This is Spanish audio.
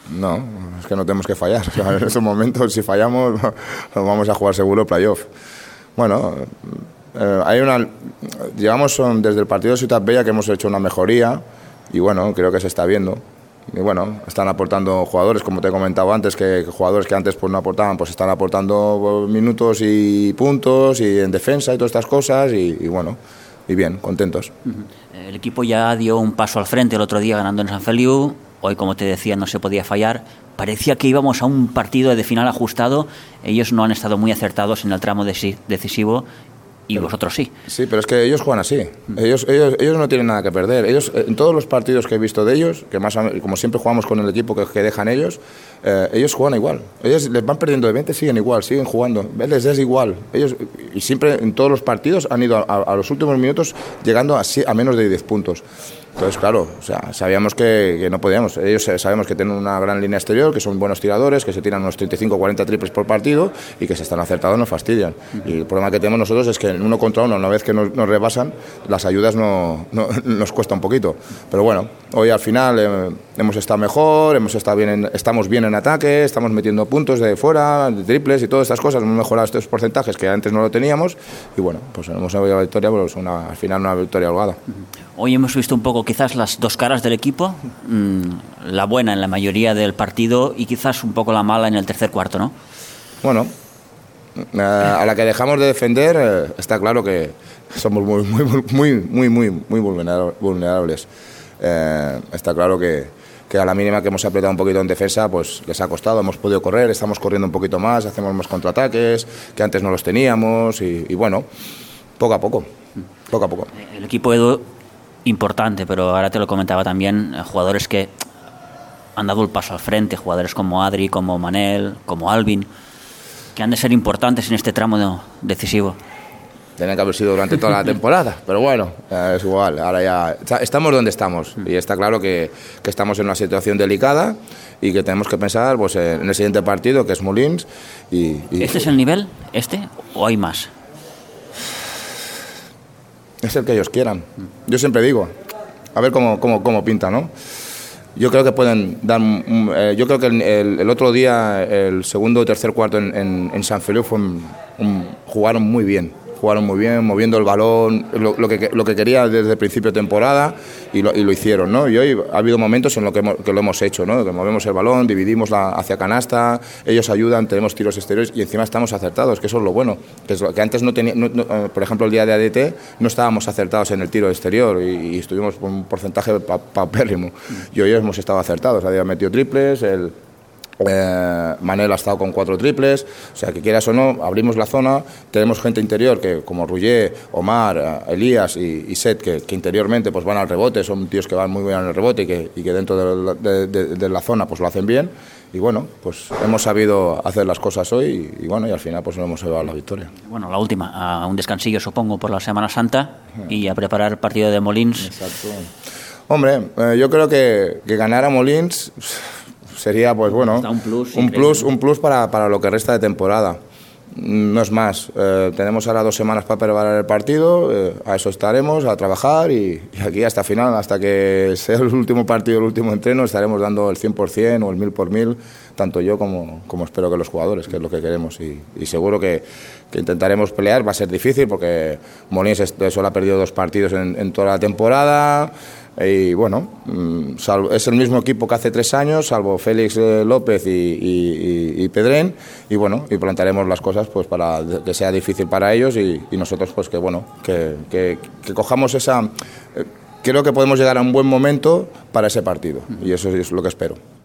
No, es que no tenemos que fallar. O sea, en estos momentos, si fallamos, vamos a jugar seguro el playoff. Bueno, llevamos desde el partido de Ciutat Bella que hemos hecho una mejoría y bueno, creo que se está viendo. Y bueno, están aportando jugadores, como te he comentado antes, que jugadores que antes pues no aportaban, pues están aportando minutos y puntos y en defensa y todas estas cosas y bueno, y bien, contentos. El equipo ya dio un paso al frente el otro día ganando en Sant Feliu. Hoy, como te decía, no se podía fallar. Parecía que íbamos a un partido de final ajustado. Ellos no han estado muy acertados en el tramo decisivo y vosotros sí. Sí, pero es que ellos juegan así. Ellos no tienen nada que perder. Ellos, en todos los partidos que he visto de ellos, que más como siempre jugamos con el equipo que dejan ellos juegan igual. Ellos les van perdiendo de 20, siguen igual, siguen jugando. Les es igual. Ellos, y siempre en todos los partidos han ido a los últimos minutos llegando a menos de 10 puntos. Entonces, claro, o sea, sabíamos que no podíamos. Ellos sabemos que tienen una gran línea exterior, que son buenos tiradores, que se tiran unos 35 o 40 triples por partido y que si están acertados nos fastidian. Y el problema que tenemos nosotros es que en 1 contra 1, una vez que nos rebasan, las ayudas nos cuesta un poquito. Pero bueno, hoy al final hemos estado mejor, estamos bien en ataque, estamos metiendo puntos de fuera, de triples y todas estas cosas. Hemos mejorado estos porcentajes que antes no lo teníamos y bueno, pues hemos habido la victoria, pues al final una victoria holgada. Hoy hemos visto un poco quizás las dos caras del equipo, la buena en la mayoría del partido y quizás un poco la mala en el tercer cuarto, ¿no? Bueno, a la que dejamos de defender está claro que somos muy vulnerables. Está claro que a la mínima que hemos apretado un poquito en defensa, pues les ha costado, hemos podido correr, estamos corriendo un poquito más, hacemos más contraataques, que antes no los teníamos y bueno, poco a poco. El equipo Edu, importante, pero ahora te lo comentaba también, jugadores que han dado el paso al frente, jugadores como Adri, como Manel, como Alvin, que han de ser importantes en este tramo decisivo. Tienen que haber sido durante toda la temporada, pero bueno, es igual, ahora ya estamos donde estamos y está claro que estamos en una situación delicada y que tenemos que pensar pues, en el siguiente partido, que es Molins. ¿Este es el nivel? ¿O hay más? Es el que ellos quieran. Yo siempre digo, a ver cómo pinta, ¿no? Yo creo que pueden dar... yo creo que el otro día, el segundo o tercer cuarto en Sant Feliu jugaron muy bien, moviendo el balón, lo que quería desde el principio de temporada y lo hicieron, ¿no? Y hoy ha habido momentos en los que lo hemos hecho, ¿no? Que movemos el balón, dividimos hacia canasta, ellos ayudan, tenemos tiros exteriores y encima estamos acertados, que eso es lo bueno, que antes no tenía, por ejemplo el día de ADT no estábamos acertados en el tiro exterior y estuvimos con un porcentaje paupérrimo y hoy hemos estado acertados, había metido triples, Manel ha estado con 4 triples, o sea que quieras o no, abrimos la zona, tenemos gente interior que como Ruggier, Omar, Elías y Seth que interiormente pues van al rebote, son tíos que van muy bien al rebote y que dentro de la zona pues lo hacen bien y bueno, pues hemos sabido hacer las cosas hoy y bueno, y al final pues no hemos llevado la victoria. Bueno, la última, a un descansillo supongo por la Semana Santa y a preparar el partido de Molins. Exacto. Hombre, yo creo que ganar a Molins sería pues bueno un plus para lo que resta de temporada. No es más, tenemos ahora 2 semanas para preparar el partido, a eso estaremos, a trabajar y aquí hasta final, hasta que sea el último partido, el último entreno, estaremos dando el 100% o el 1000 por 1000, tanto yo como espero que los jugadores, que es lo que queremos y seguro que intentaremos pelear. Va a ser difícil porque Molins solo ha perdido 2 partidos en toda la temporada. Y bueno, es el mismo equipo que hace 3 años, salvo Félix López y Pedrén, y bueno, y plantearemos las cosas pues para que sea difícil para ellos y nosotros pues que bueno, que cojamos esa... creo que podemos llegar a un buen momento para ese partido y eso es lo que espero.